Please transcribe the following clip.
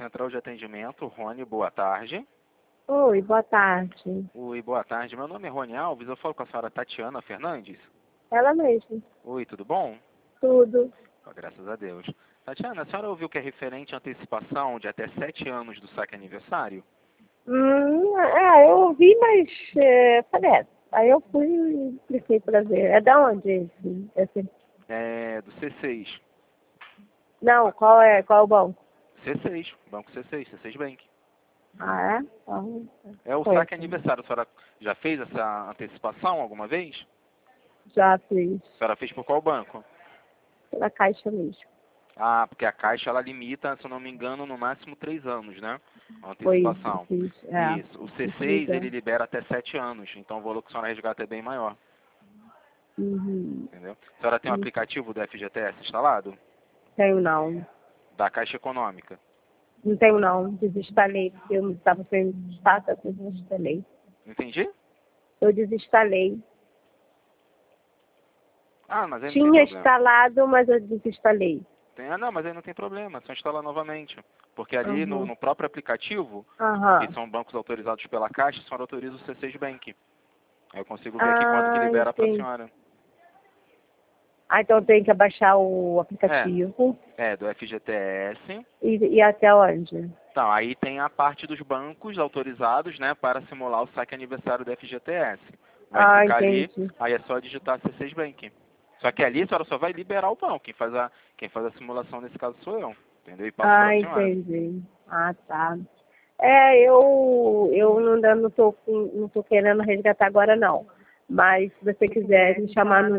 Central de Atendimento, Rony, boa tarde. Oi, boa tarde. Oi, boa tarde. Meu nome é Rony Alves, eu falo com a senhora Tatiana Fernandes. Ela mesma. Oi, tudo bom? Tudo. Graças a Deus. Tatiana, a senhora ouviu que é referente à antecipação de até 7 anos do saque aniversário? Eu ouvi, mas falei, aí eu fui e cliquei pra ver. É da onde esse? É do C6. Não, qual é o banco? C6, Banco C6, C6 Bank. Ah, é? Então, É o foi. saque aniversário. A senhora já fez essa antecipação alguma vez? Já fiz A senhora fez por qual banco? pela Caixa mesmo. Ah, porque a Caixa ela limita, se eu não me engano, no máximo 3 anos, né? A Foi isso, antecipação. fiz. Isso. O C6 Fiz, ele libera até 7 anos, então o valor que a senhora resgata é bem maior. Uhum. Entendeu? A senhora tem um Isso. aplicativo do FGTS instalado? Tenho não. Da Caixa Econômica? Não tenho não. Desinstalei, porque eu não estava sem status, eu desinstalei. Entendi? Eu desinstalei. Ah, mas aí não tem Tinha problema. instalado, mas eu desinstalei. Não, mas aí não tem problema, é só instalar novamente. Porque ali Uhum. no próprio aplicativo, que Aham. são bancos autorizados pela Caixa, a senhora autoriza o C6 Bank. Aí eu consigo ver aqui quanto que libera para a Entendi. senhora. Então tem que abaixar o aplicativo Do FGTS. e até onde? Então, aí tem a parte dos bancos autorizados, né, para simular o saque aniversário do FGTS. Vai clicar ali, Entendi. aí é só digitar C6 Bank. Só que ali a senhora só vai liberar o banco. Quem faz a simulação nesse caso sou eu. Entendeu? E passo para a senhora. Entendi. Tá. Eu ainda não tô querendo resgatar agora não. Mas se você quiser me chamar no